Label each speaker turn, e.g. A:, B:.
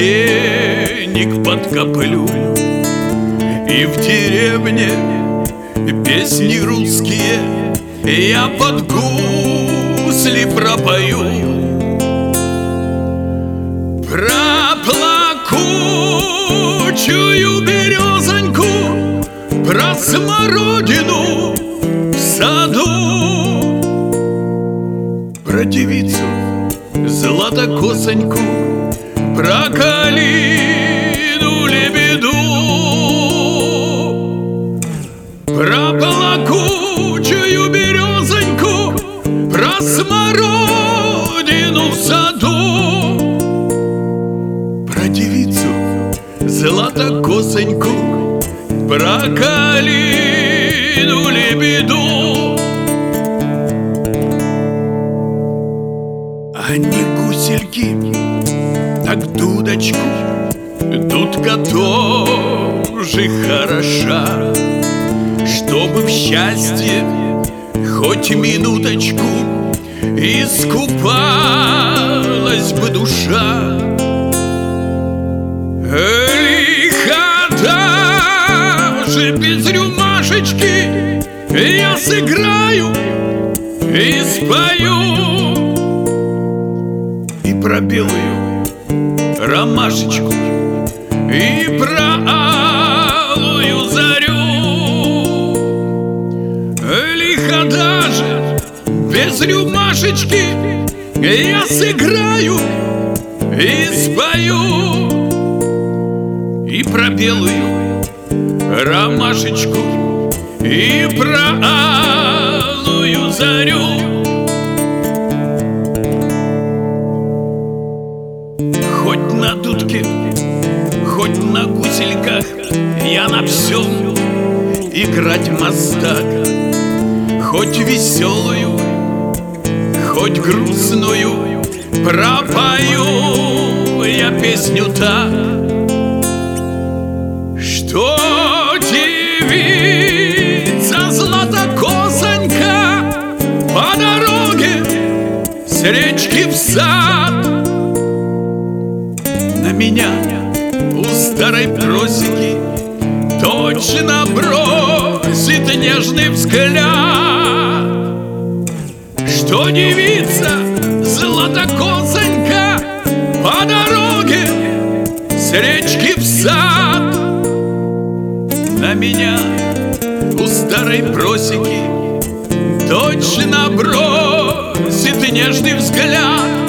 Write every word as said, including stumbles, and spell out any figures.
A: вареник подкоплю, и в деревне песни русские я под гусли пропою. Про плакучую березоньку, про смородину в саду, про девицу златокосоньку, про калину лебеду, про плакучую березоньку, про смородину в саду, про девицу златокосоньку, про калину лебеду. Они гусельки, так дудочку, дудка тоже хороша, чтобы в счастье хоть минуточку искупалась бы душа. Лихода же без рюмашечки я сыграю и спою. И про белую ромашечку, и про алую зарю. Лихода же без рюмашечки я сыграю и спою. И про белую ромашечку, и про алую зарю. Хоть на дудке, хоть на гусельках я на всем играть мастак. Хоть веселую, хоть грустную пропою я песню так, что девица златокосонька по дороге с речки в сад на меня у старой просеки точно бросит нежный взгляд, что девица златокосонька по дороге с речки в сад на меня у старой просеки точно бросит нежный взгляд.